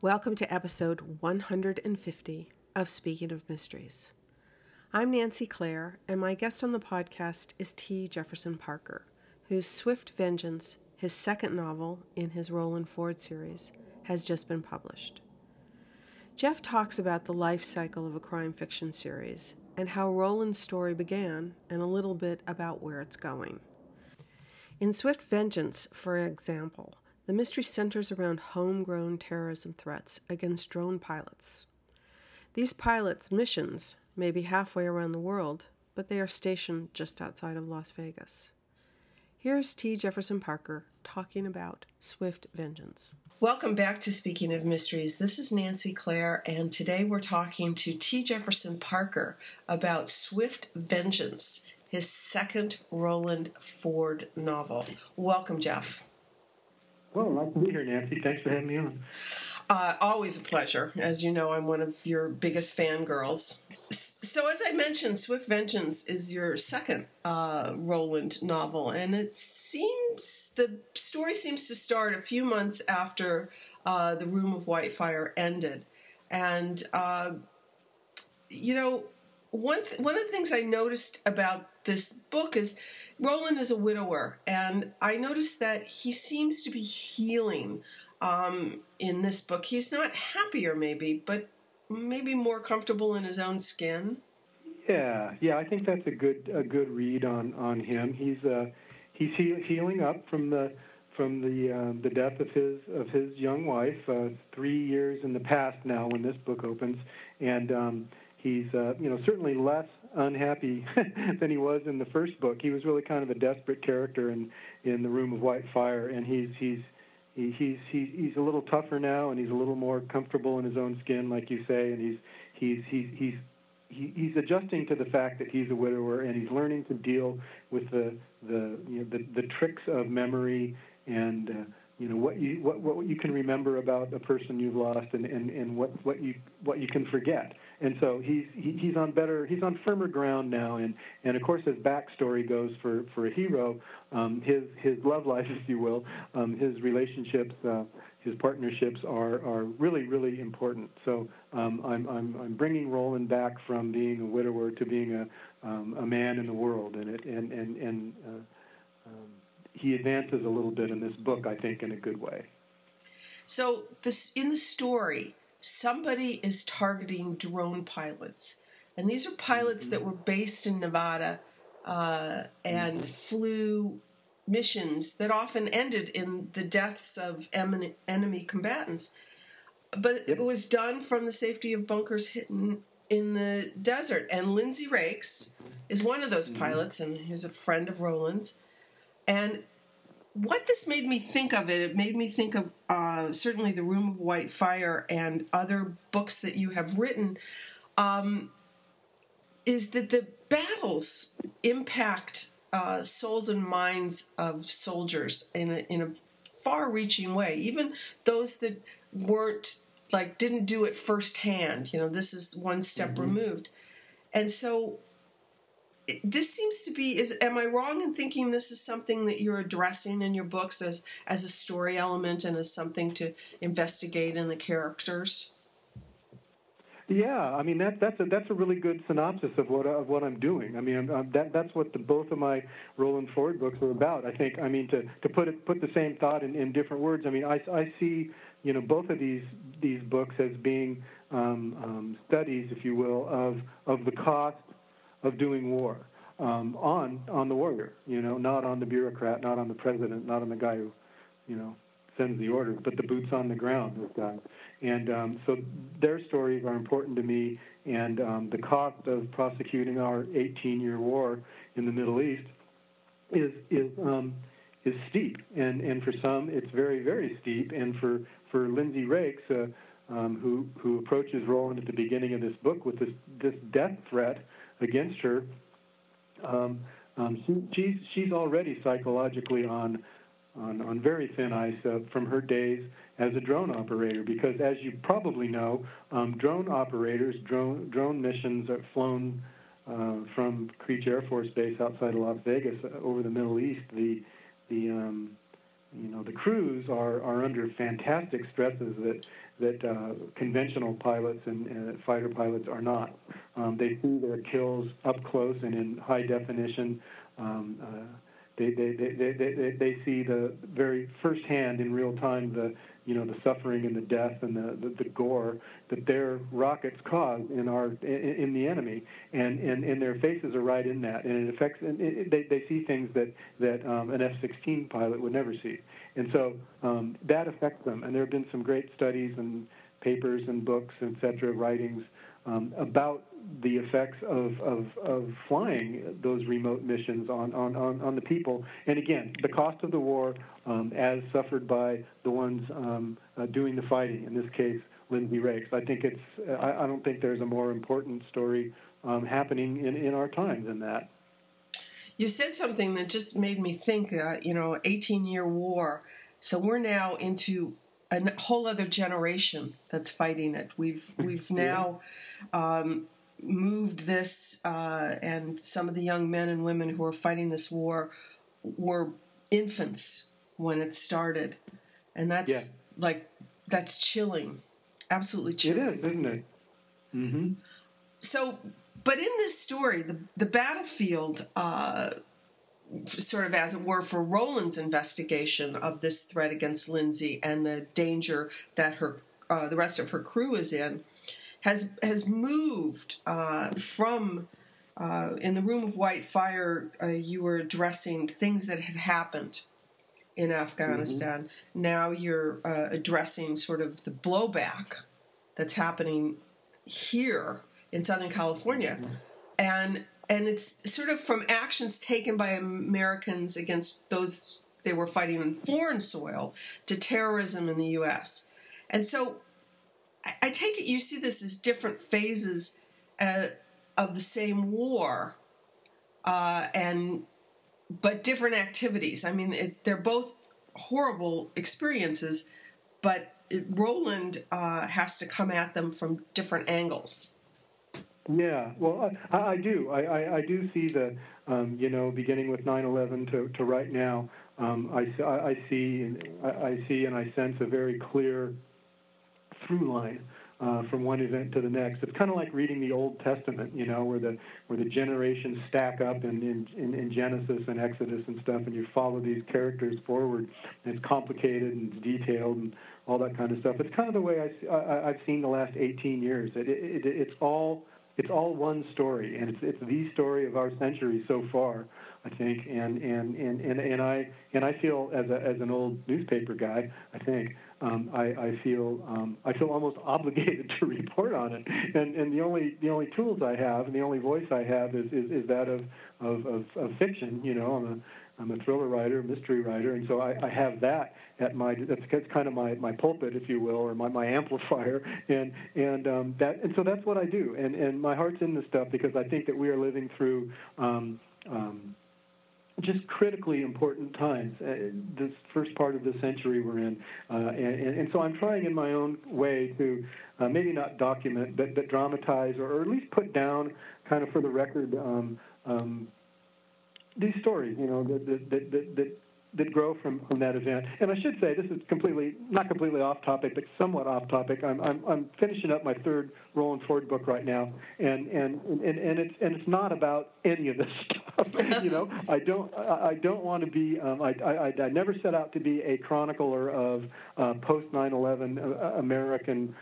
Welcome to episode 150 of Speaking of Mysteries. I'm Nancy Clare, and my guest on the podcast is T. Jefferson Parker, whose Swift Vengeance, his second novel in his Roland Ford series, has just been published. Jeff talks about the life cycle of a crime fiction series and how Roland's story began and a little bit about where it's going. In Swift Vengeance, for example, the mystery centers around homegrown terrorism threats against drone pilots. These pilots' missions may be halfway around the world, but they are stationed just outside of Las Vegas. Here's T. Jefferson Parker talking about Swift Vengeance. Welcome back to Speaking of Mysteries. This is Nancy Clare, and today we're talking to T. Jefferson Parker about Swift Vengeance, his second Roland Ford novel. Welcome, Jeff. Well, nice to be here, Nancy. Thanks for having me on. Always a pleasure. As you know, I'm one of your biggest fangirls. So as I mentioned, Swift Vengeance is your second Roland novel, and the story seems to start a few months after The Room of White Fire ended. And, one of the things I noticed about this book is Roland is a widower, and I noticed that he seems to be healing in this book. He's not happier, maybe, but maybe more comfortable in his own skin. Yeah, I think that's a good read on him. He's healing up from the death of his young wife, 3 years in the past now when this book opens, and he's certainly less unhappy than he was in the first book. He was really kind of a desperate character in The Room of White Fire, and he's a little tougher now, and he's a little more comfortable in his own skin, like you say, and he's adjusting to the fact that he's a widower, and he's learning to deal with the tricks of memory and what you can remember about a person you've lost, and what you can forget. And so he's on firmer ground now, and of course, as backstory goes for a hero, his love life, if you will, his relationships, his partnerships are really, really important. So I'm bringing Roland back from being a widower to being a man in the world, and he advances a little bit in this book, I think, in a good way. So in the story, somebody is targeting drone pilots, and these are pilots that were based in Nevada and flew missions that often ended in the deaths of enemy combatants. But it was done from the safety of bunkers hidden in the desert. And Lindsay Rakes is one of those pilots, and he's a friend of Roland's. And what this made me think of, it made me think of certainly The Room of White Fire and other books that you have written, is that the battles impact souls and minds of soldiers in a far-reaching way. Even those that didn't do it firsthand. This is one step removed. And so this seems to be, am I wrong in thinking this is something that you're addressing in your books as a story element and as something to investigate in the characters? Yeah, I mean that's a really good synopsis of what I'm doing. I mean that's what both of my Roland Ford books are about. I think. I mean to put the same thought in different words. I mean I see both of these books as being studies, if you will, of the cost of doing war on the warrior. Not on the bureaucrat, not on the president, not on the guy who sends the orders, but the boots on the ground, those guys. And so their stories are important to me, and the cost of prosecuting our 18-year war in the Middle East is steep, and for some it's very, very steep. And for Lindsay Rakes, who approaches Roland at the beginning of this book with this death threat against her, she's already psychologically on very thin ice from her days as a drone operator, because as you probably know, drone operators, drone missions are flown from Creech Air Force Base outside of Las Vegas over the Middle East. The the crews are under fantastic stresses that conventional pilots and fighter pilots are not. They see their kills up close and in high definition. They see the very firsthand in real time the suffering and the death and the gore that their rockets cause in the enemy, and their faces are right in that, and it affects. And they see things that an F-16 pilot would never see, and so that affects them. And there have been some great studies and papers and books, etc., writings about the effects of flying those remote missions on the people. And again, the cost of the war as suffered by the ones doing the fighting, in this case, Lindsay Rakes. I don't think there's a more important story happening in our time than that. You said something that just made me think, 18-year war. So we're now into a whole other generation that's fighting it. We've now moved this, and some of the young men and women who are fighting this war were infants when it started, and that's that's chilling, absolutely chilling. It is, isn't it? Mm-hmm. So, but in this story, the battlefield, sort of as it were, for Roland's investigation of this threat against Lindsay and the danger that the rest of her crew is in, has moved from in the Room of White Fire. You were addressing things that had happened in Afghanistan. Mm-hmm. Now you're addressing sort of the blowback that's happening here in Southern California, mm-hmm. And it's sort of from actions taken by Americans against those they were fighting on foreign soil to terrorism in the U.S. And so I take it you see this as different phases of the same war, but different activities. I mean, they're both horrible experiences, but Roland has to come at them from different angles. Yeah, well, I do. I do see the, beginning with 9/11 to right now. I see and I sense a very clear through line from one event to the next. It's kind of like reading the Old Testament, where the generations stack up in Genesis and Exodus and stuff, and you follow these characters forward. And it's complicated and it's detailed and all that kind of stuff. It's kind of the way I've seen the last 18 years. It's all one story, and it's the story of our century so far, I think. And I feel as an old newspaper guy, I think I feel almost obligated to report on it. And the only tools I have and the only voice I have is that of fiction. I'm a thriller writer, mystery writer, and so I have that at that's kind of my pulpit, if you will, or my amplifier, and so that's what I do, and my heart's in this stuff because I think that we are living through just critically important times, this first part of the century we're in, and so I'm trying in my own way to maybe not document, but dramatize or at least put down, kind of for the record, these stories, that grow from that event. And I should say, this is not completely off topic, but somewhat off topic. I'm finishing up my third Roland Ford book right now, and it's not about any of this stuff. I don't want to be. I never set out to be a chronicler of post 9/11 American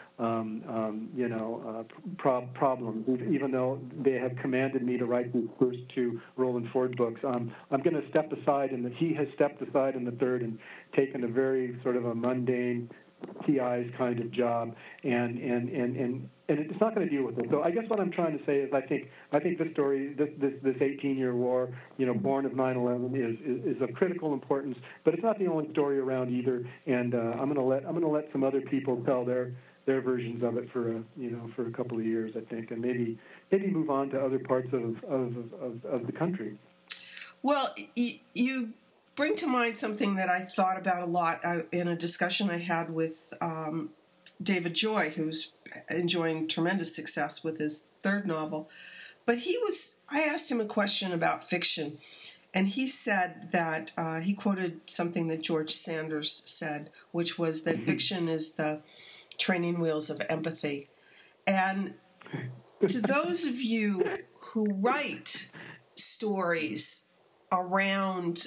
problems, even though they have commanded me to write these first two Roland Ford books. I'm going to step aside, and he has stepped aside in the third and taken a very sort of a mundane TI's kind of job, and it's not going to deal with it. So I guess what I'm trying to say is I think this story, this 18-year war, born of 9/11, is of critical importance, but it's not the only story around either. And I'm going to let some other people tell their versions of it for a couple of years, I think, and maybe move on to other parts of the country. Well, you bring to mind something that I thought about a lot in a discussion I had with David Joy, who's enjoying tremendous success with his third novel. But I asked him a question about fiction, And he said that, he quoted something that George Sanders said, which was that fiction is the training wheels of empathy. And to those of you who write stories around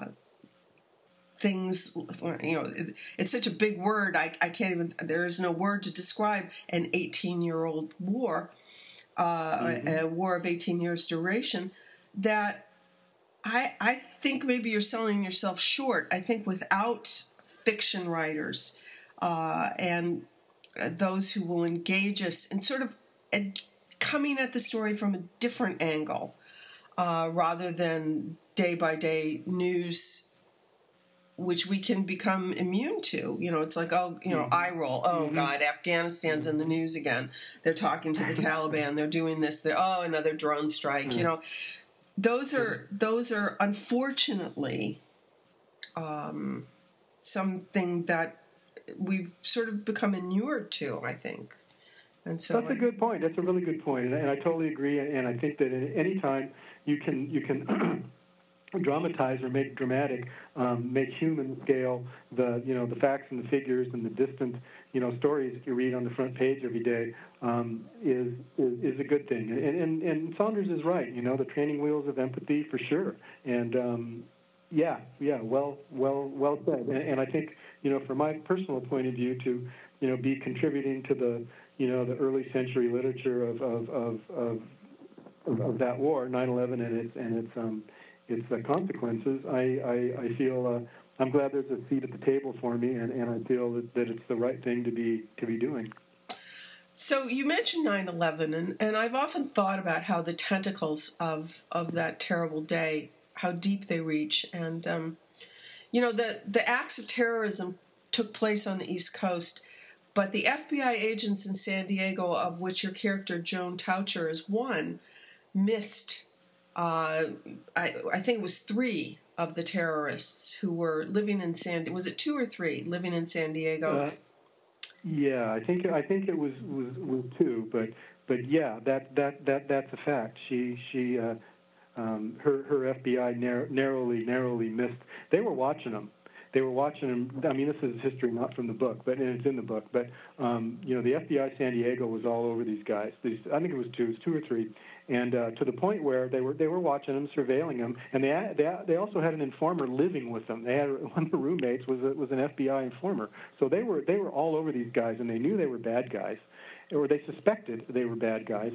things, it's such a big word, I can't even, there is no word to describe an 18-year-old war, a war of 18 years duration, that I think maybe you're selling yourself short. I think without fiction writers and those who will engage us in sort of coming at the story from a different angle rather than day-by-day news, which we can become immune to. It's like, eye roll. Oh, God, Afghanistan's in the news again. They're talking to the Taliban. They're doing this. Another drone strike. Those are unfortunately something that we've sort of become inured to, I think. And so that's a good point. That's a really good point, and I totally agree. And I think that at any time you can dramatize or make dramatic, make human scale the facts and the figures and the distant stories that you read on the front page every day is a good thing. And Saunders is right. The training wheels of empathy for sure. And well said. And I think from my personal point of view to be contributing to the the early century literature of that war, 9/11, and its consequences. I feel I'm glad there's a seat at the table for me, and I feel that it's the right thing to be doing. So you mentioned 9/11, and I've often thought about how the tentacles of that terrible day, how deep they reach, and the acts of terrorism took place on the East Coast, but the FBI agents in San Diego, of which your character Joan Toucher is one, missed. I think it was 3 of the terrorists who were living in was it 2 or 3 living in San Diego? Yeah, I think it was 2, but yeah, that's a fact. Her FBI narrowly missed. They were watching them. I mean, this is history, not from the book, and it's in the book. But the FBI San Diego was all over these guys. I think it was 2 or 3, and to the point where they were watching them, surveilling them, and they also had an informer living with them. They had one of the roommates was an FBI informer. So they were all over these guys, and they knew they were bad guys, or they suspected they were bad guys.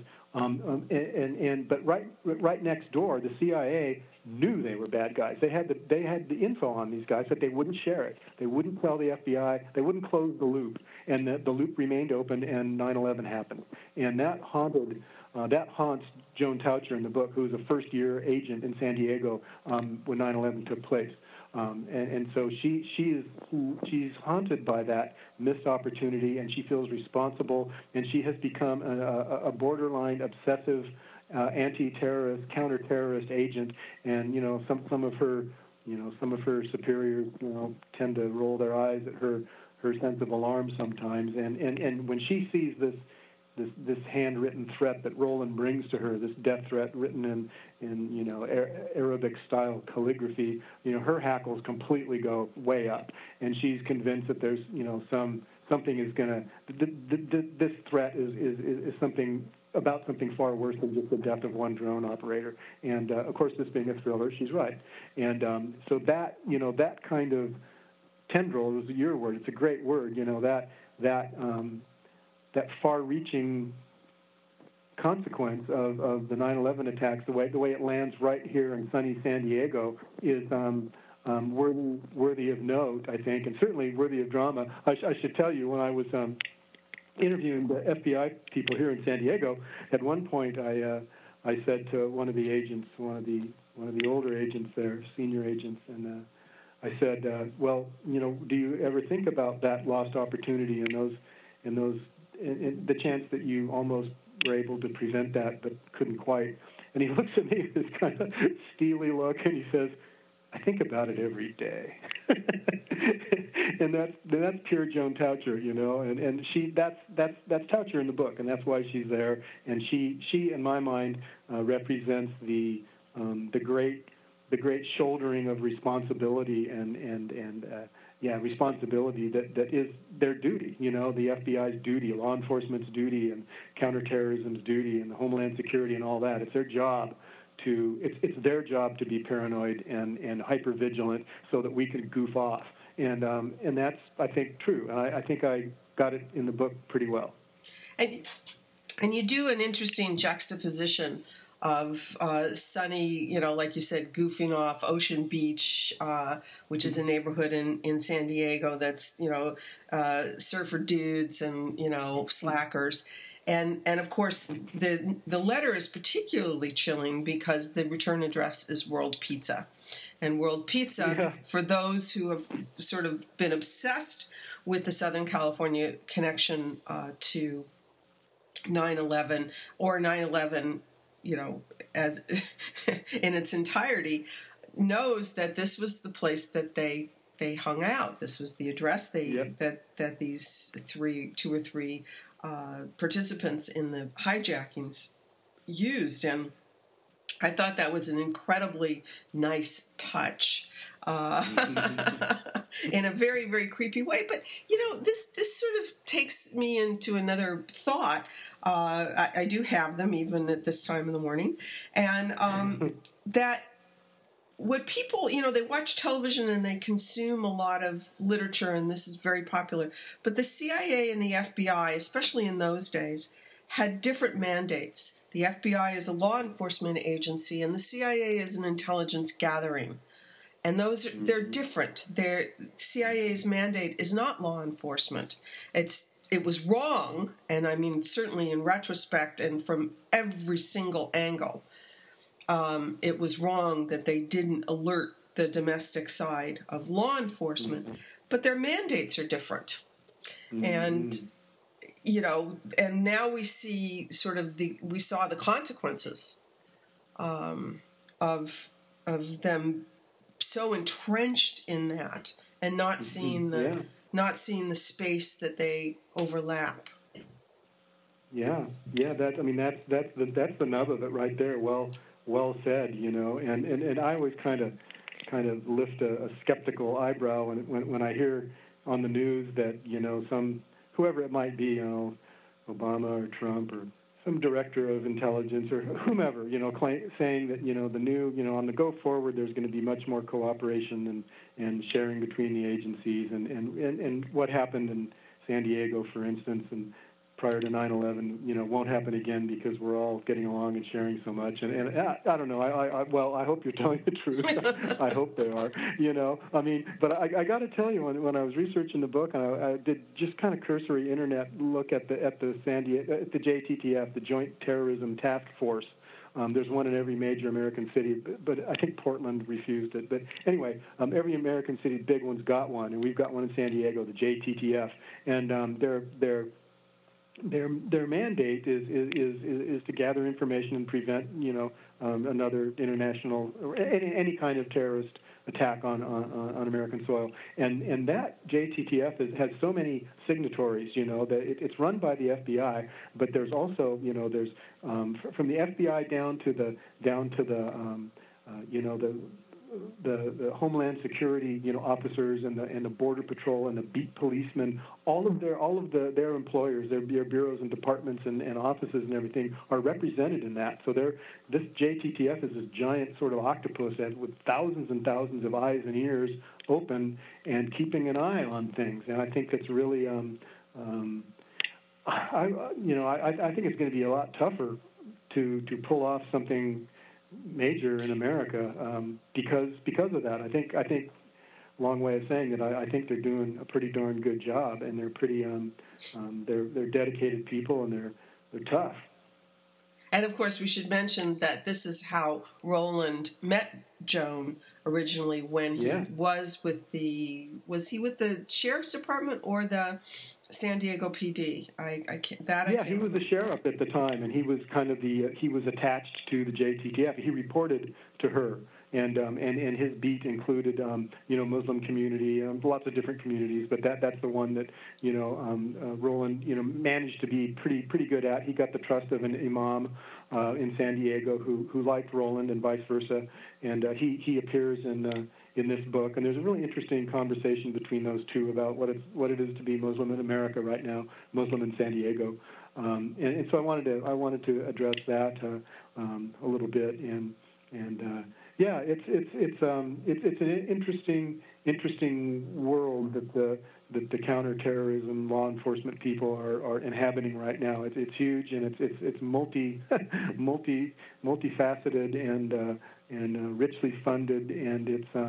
But right next door, the CIA knew they were bad guys. They had the info on these guys, but they wouldn't share it. They wouldn't tell the FBI. They wouldn't close the loop, and the loop remained open. And 9/11 happened, and that haunts Joan Toucher in the book, who was a first-year agent in San Diego when 9/11 took place. And so she's haunted by that missed opportunity, and she feels responsible, and she has become a borderline obsessive anti-terrorist, counter-terrorist agent. And some of her superiors tend to roll their eyes at her sense of alarm sometimes. And when she sees this handwritten threat that Roland brings to her, this death threat written in Arabic style calligraphy, her hackles completely go way up, and she's convinced that there's something is going to this threat is something far worse than just the death of one drone operator. And of course, this being a thriller, she's right. And so that that kind of tendril was your word. It's a great word. That far-reaching consequence of the 9/11 attacks, the way it lands right here in sunny San Diego, is worthy of note, I think, and certainly worthy of drama. I should tell you, when I was interviewing the FBI people here in San Diego, at one point I said to one of the agents, one of the older agents there, senior agents, and I said, well, do you ever think about that lost opportunity and the chance that you almost were able to prevent that but couldn't quite? And he looks at me with this kind of steely look, and he says, I think about it every day. And that's pure Joan Toucher, and that's Toucher in the book, and that's why she's there. And she in my mind represents the great great shouldering of responsibility and responsibility that is their duty. You know, the FBI's duty, law enforcement's duty, and counterterrorism's duty, and the Homeland Security and all that. It's their job it's their job to be paranoid and hypervigilant so that we can goof off. And that's, I think, true. And I think I got it in the book pretty well. And you do an interesting juxtaposition of sunny, you know, like you said, goofing off Ocean Beach, which is a neighborhood in San Diego that's, you know, surfer dudes and, you know, slackers. And of course, the letter is particularly chilling because the return address is World Pizza. And World Pizza, for those who have sort of been obsessed with the Southern California connection to 9/11 or 9/11, you know, as in its entirety, knows that this was the place that they hung out. This was the address that these two or three participants in the hijackings used, and I thought that was an incredibly nice touch in a very, very creepy way. But, you know, this sort of takes me into another thought. I do have them even at this time in the morning. And that what people, you know, they watch television and they consume a lot of literature, and this is very popular. But the CIA and the FBI, especially in those days, had different mandates. The FBI is a law enforcement agency, and the CIA is an intelligence gathering. And they're different. CIA's mandate is not law enforcement. It was wrong, and I mean certainly in retrospect and from every single angle, it was wrong that they didn't alert the domestic side of law enforcement. But their mandates are different, and you know, and now we see sort of we saw the consequences of them so entrenched in that and not seeing the space that they overlap. Yeah. That's the nub of it right there. Well said. You know, and I always kind of lift a skeptical eyebrow when I hear on the news that, you know, whoever it might be, you know, Obama or Trump or some director of intelligence or whomever, you know, saying that, you know, the new, you know, on the go forward, there's going to be much more cooperation and sharing between the agencies and what happened in San Diego, for instance, and prior to 9/11, you know, won't happen again because we're all getting along and sharing so much. And I don't know. I hope you're telling the truth. I hope they are. You know, I mean, but I got to tell you, when I was researching the book, and I did just kind of cursory internet look at the JTTF, the Joint Terrorism Task Force. There's one in every major American city, but I think Portland refused it. But anyway, every American city, big one's got one, and we've got one in San Diego, the JTTF, and their mandate is to gather information and prevent, you know, another international or any kind of terrorist attack on American soil. And that JTTF has so many signatories, you know, that it's run by the FBI, but there's also, you know, there's from the FBI down to the you know, the Homeland Security, you know, officers and the Border Patrol and the beat policemen, all of their employers, their bureaus and departments and offices and everything are represented in that. So this JTTF is this giant sort of octopus with thousands and thousands of eyes and ears open and keeping an eye on things. And I think that's really, I think it's going to be a lot tougher to pull off something major in America because of that. I think long way of saying that I think they're doing a pretty darn good job, and they're pretty they're dedicated people, and they're tough. And of course, we should mention that this is how Roland met Joan originally when he was with the sheriff's department or the San Diego PD. He was the sheriff at the time, and he was kind of he was attached to the JTTF. He reported to her, and his beat included Muslim community, lots of different communities, but that's the one that Roland managed to be pretty good at. He got the trust of an imam in San Diego who liked Roland and vice versa, and he appears in this book, and there's a really interesting conversation between those two about what it is to be Muslim in America right now, Muslim in San Diego, and so I wanted to address that a little bit, and yeah, it's an interesting world that the counterterrorism law enforcement people are inhabiting right now. It's huge, and it's multifaceted and richly funded, and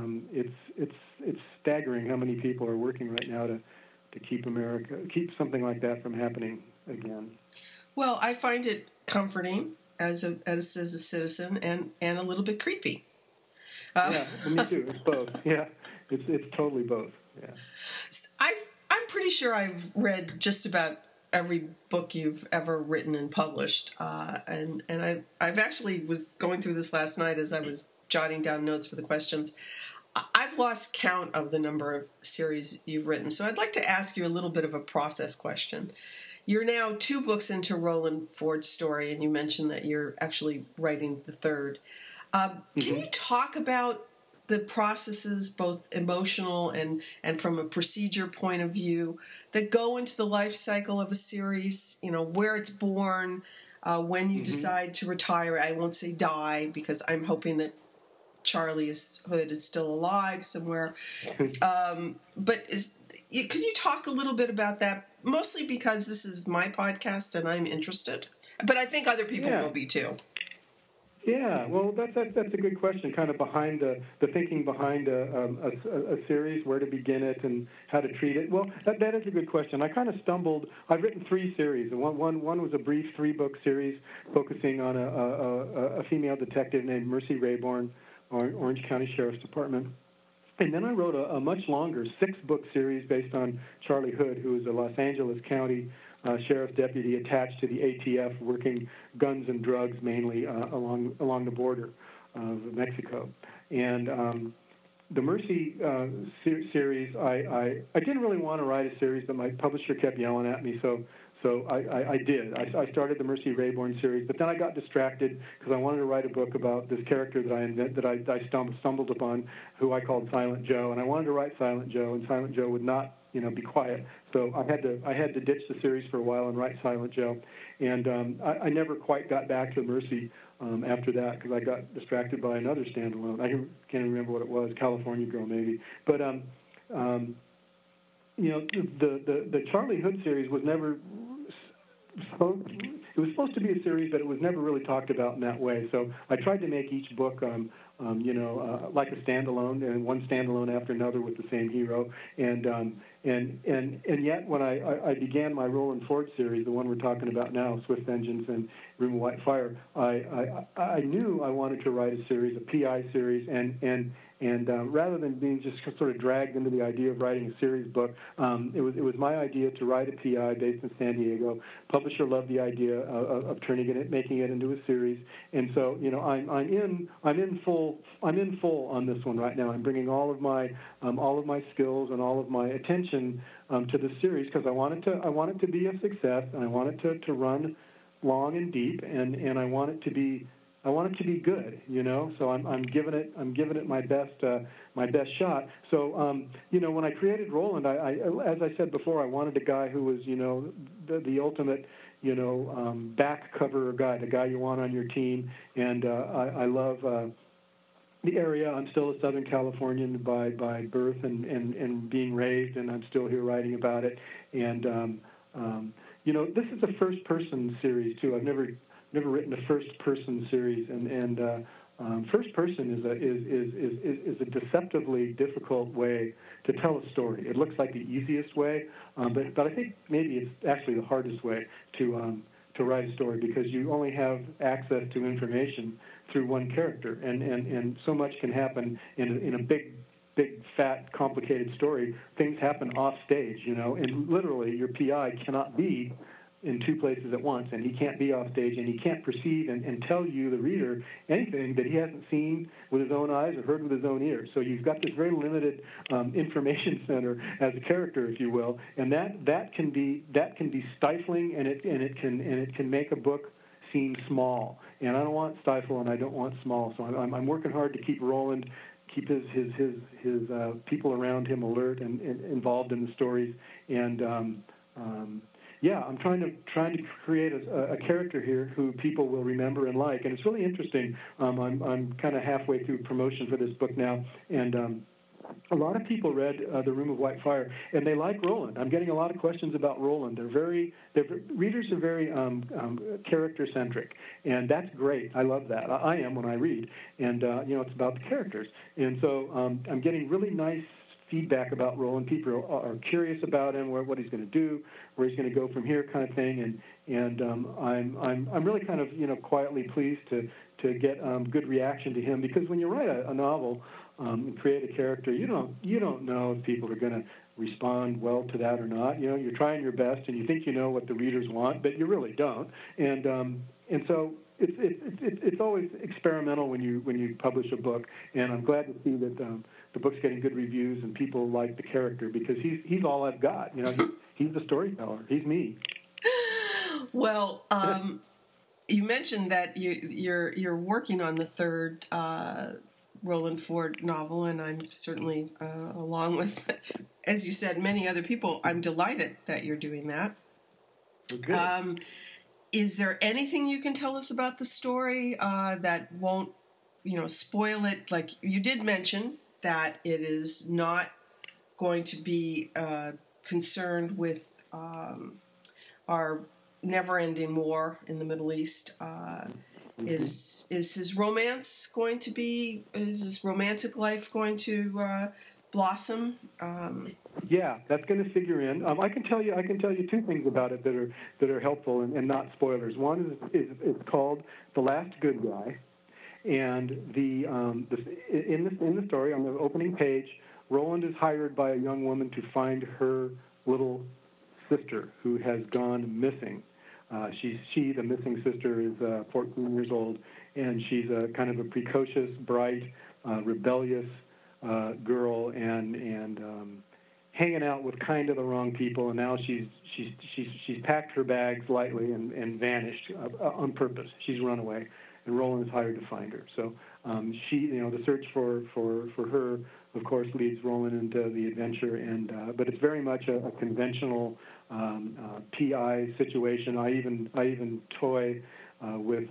it's staggering how many people are working right now to keep something like that from happening again. Well, I find it comforting as a citizen and a little bit creepy. Yeah, me too. It's both. Yeah, it's totally both. Yeah. I'm pretty sure I've read just about every book you've ever written and published, and I've actually was going through this last night as I was jotting down notes for the questions. I've lost count of the number of series you've written, so I'd like to ask you a little bit of a process question. You're now 2 books into Roland Ford's story, and you mentioned that you're actually writing the 3rd. Can you talk about the processes, both emotional and from a procedure point of view, that go into the life cycle of a series? Where it's born, when you decide to retire. I won't say die, because I'm hoping that Charlie Hood is still alive somewhere. But could you talk a little bit about that? Mostly because this is my podcast and I'm interested, but I think other people will be too. Yeah, well, that's a good question. Kind of behind the thinking behind a series, where to begin it and how to treat it. Well, that is a good question. I kind of stumbled. I've written 3 series. One was a brief 3-book series focusing on a female detective named Mercy Rayborn, Orange County Sheriff's Department. And then I wrote a much longer 6-book series based on Charlie Hood, who is a Los Angeles County sheriff's deputy attached to the ATF, working guns and drugs mainly along the border of Mexico. And the Mercy series, I didn't really want to write a series, but my publisher kept yelling at me, so I did. I started the Mercy Rayborn series, but then I got distracted because I wanted to write a book about this character that I stumbled upon, who I called Silent Joe, and I wanted to write Silent Joe, and Silent Joe would not, be quiet. So I had to ditch the series for a while and write Silent Joe, and I never quite got back to Mercy after that because I got distracted by another standalone. I can't remember what it was, California Girl maybe, but the Charlie Hood series was never. It was supposed to be a series, but it was never really talked about in that way. So I tried to make each book, like a standalone, and one standalone after another with the same hero. And yet, when I began my Roland Ford series, the one we're talking about now, Swift Vengeance and Room of White Fire, I knew I wanted to write a series, a PI series, and rather than being just sort of dragged into the idea of writing a series book, it was my idea to write a PI based in San Diego. Publisher loved the idea of turning it, making it into a series, and so I'm in full on this one right now. I'm bringing all of my skills and all of my attention to the series because I want it to be a success, and I want it to run long and deep, and I want it to be good, So I'm giving it my best shot. So when I created Roland, I as I said before, I wanted a guy who was the ultimate back cover guy, the guy you want on your team, and I love the area. I'm still a Southern Californian by birth and being raised, and I'm still here writing about it. And this is a first-person series too. I've never written a first-person series, and first person is a deceptively difficult way to tell a story. It looks like the easiest way, but I think maybe it's actually the hardest way to write a story because you only have access to information through one character, and so much can happen in a big, fat, complicated story. Things happen off stage, and literally your PI cannot be in two places at once, and he can't be off stage, and he can't perceive and tell you, the reader, anything that he hasn't seen with his own eyes or heard with his own ears. So you've got this very limited information center as a character, if you will, and that can be stifling, and it can make a book seem small. And I don't want stifle, and I don't want small. So I'm working hard to keep Roland, keep his people around him alert and involved in the stories, and I'm trying to create a character here who people will remember and like, and it's really interesting. I'm kind of halfway through promotion for this book now, and a lot of people read The Room of White Fire, and they like Roland. I'm getting a lot of questions about Roland. Readers are very character-centric, and that's great. I love that. I am when I read, and it's about the characters. And so I'm getting really nice feedback about Roland. People are curious about him, what he's going to do, where he's going to go from here, kind of thing. And I'm really kind of quietly pleased to get good reaction to him, because when you write a novel and create a character, you don't know if people are going to respond well to that or not. You're trying your best, and you think you know what the readers want, but you really don't. And so it's always experimental when you publish a book. And I'm glad to see that the book's getting good reviews and people like the character, because he's all I've got. He's the storyteller. He's me. Well, you mentioned that you're working on the third Roland Ford novel, and I'm certainly, along with, as you said, many other people, I'm delighted that you're doing that. Okay. Is there anything you can tell us about the story that won't, spoil it? Like you did mention that it is not going to be concerned with our never-ending war in the Middle East. Is his romance going to be? Is his romantic life going to blossom? Yeah, that's going to figure in. I can tell you two things about it that are helpful and not spoilers. One is called The Last Good Guy, and in the story, on the opening page, Roland is hired by a young woman to find her little sister who has gone missing. The missing sister, is 14 years old, and she's a kind of a precocious, bright, rebellious girl, and hanging out with kind of the wrong people. And now she's packed her bags lightly and vanished on purpose. She's run away, and Roland is hired to find her. So the search for her, of course, leads Roland into the adventure, but it's very much a conventional PI situation. I even toy with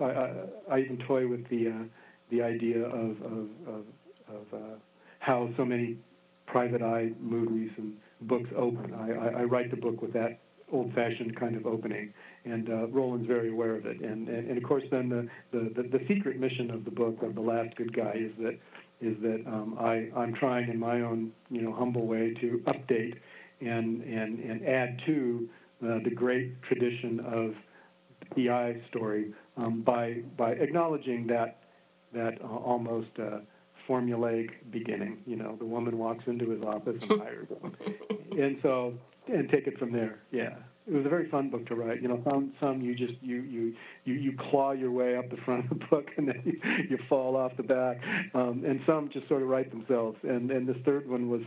the idea of how so many private eye movies and books open. I write the book with that old-fashioned kind of opening, and Roland's very aware of it. And of course, then the secret mission of the book, of The Last Good Guy, is that I'm trying in my own humble way to update and add to the great tradition of the PI story by acknowledging that almost formulaic beginning. The woman walks into his office and hires him, and take it from there. Yeah, it was a very fun book to write. Some you claw your way up the front of the book and then you fall off the back, and some just sort of write themselves. And this third one was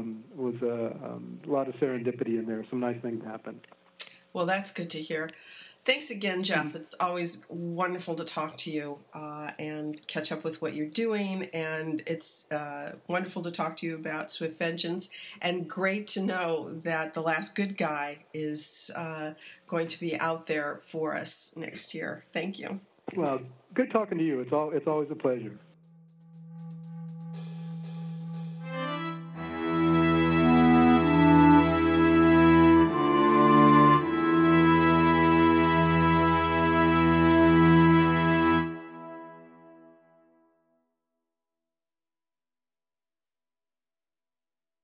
a lot of serendipity in there. Some nice things happened. Well, that's good to hear. Thanks again, Jeff. It's always wonderful to talk to you and catch up with what you're doing. And it's wonderful to talk to you about Swift Vengeance. And great to know that The Last Good Guy is going to be out there for us next year. Thank you. Well, good talking to you. It's always a pleasure.